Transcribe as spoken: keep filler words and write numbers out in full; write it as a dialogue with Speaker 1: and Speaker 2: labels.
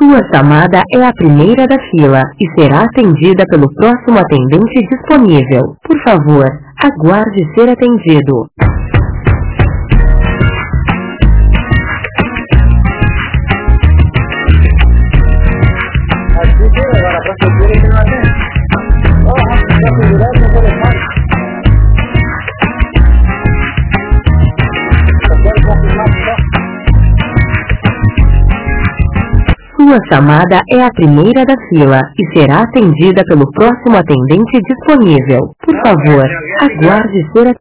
Speaker 1: Sua chamada é a primeira da fila e será atendida pelo próximo atendente disponível. Por favor, aguarde ser atendido. Sua chamada é a primeira da fila e será atendida pelo próximo atendente disponível. Por favor, aguarde ser atendido.